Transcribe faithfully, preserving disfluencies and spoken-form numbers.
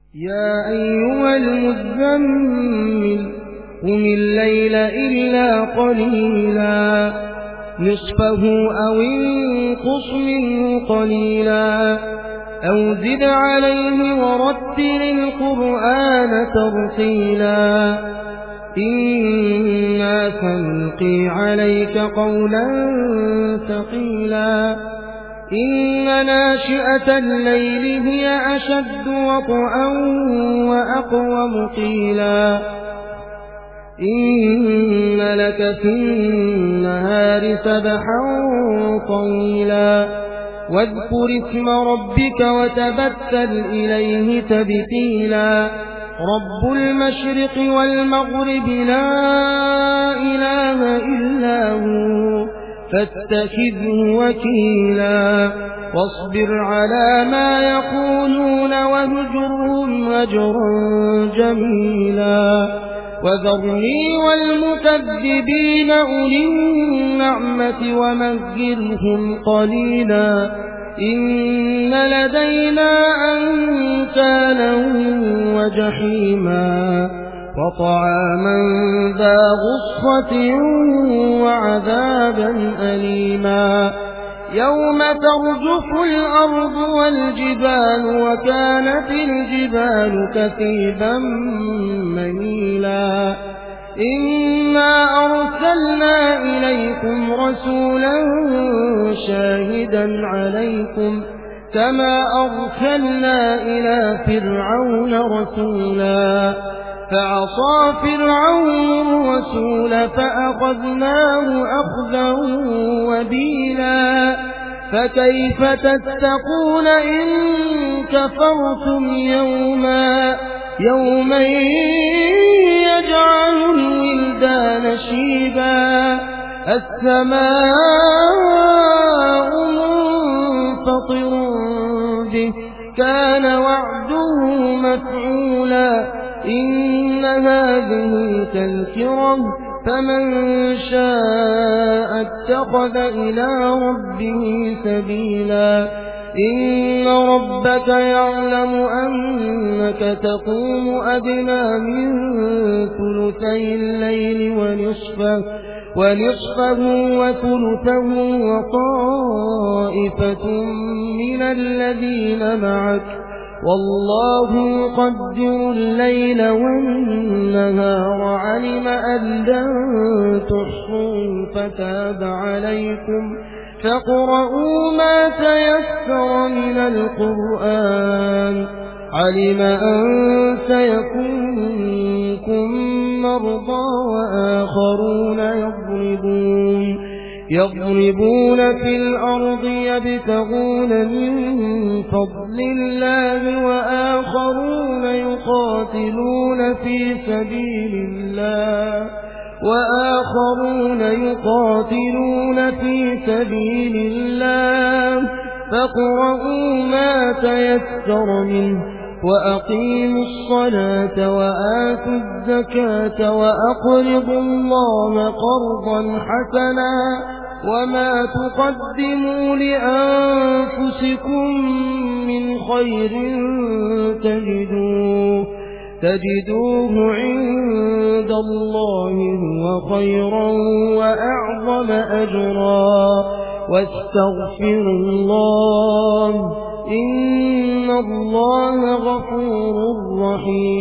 يا أيها المزمل قم الليل إلا قليلا نصفه أو انقص منه قليلا أو زد عليه ورتل القرآن ترتيلا إنا سنلقي عليك قولا ثقيلا إن ناشئة الليل هي أشد وطئا وأقوم قيلا إن لك في النهار سبحا طويلا واذكر اسم ربك وتبتل إليه تبتيلا رب المشرق والمغرب لا إله إلا هو فاتخذه وكيلا واصبر على ما يقولون واهجرهم هجرا جميلا وذرني والمكذبين أولي النعمة ومهلهم قليلا إن لدينا أنكالا وجحيما وطعاما ذا غصة وعذابا أليما يوم ترجف الأرض والجبال وكانت الجبال كثيبا مهيلا إنا أرسلنا إليكم رسولا شاهدا عليكم كما أرسلنا إلى فرعون رسولا فعصى فرعون الرسول فأخذناه أخذا وبيلا فكيف تتقون إن كفرتم يوما يوما يجعل الولدان شيبا السماء منفطر به كان وعده مفعولا إن هذه تذكرة فمن شاء اتخذ إلى ربه سبيلا إن ربك يعلم أنك تقوم أدنى من ثلثي الليل ونصفه ونصفه وثلثه وطائفة من الذين معك والله يقدر الليل والنهار علم أن لن تحصوا فتاب عليكم فاقرؤوا ما تيسر من القرآن علم أن سيكون منكم مرضى وآخرون يضربون يضربون في الأرض يبتغون من فضل الله وآخرون يقاتلون في سبيل الله وآخرون يقاتلون في سبيل الله فاقرؤوا ما تيسر منه وأقيموا الصلاة وآتوا الزكاة وأقرضوا الله قرضا حسنا وما تقدموا لأنفسكم من خير تجدوه تجدوه عند الله هو خيرا وأعظم أجرا واستغفروا الله إن الله غفور رحيم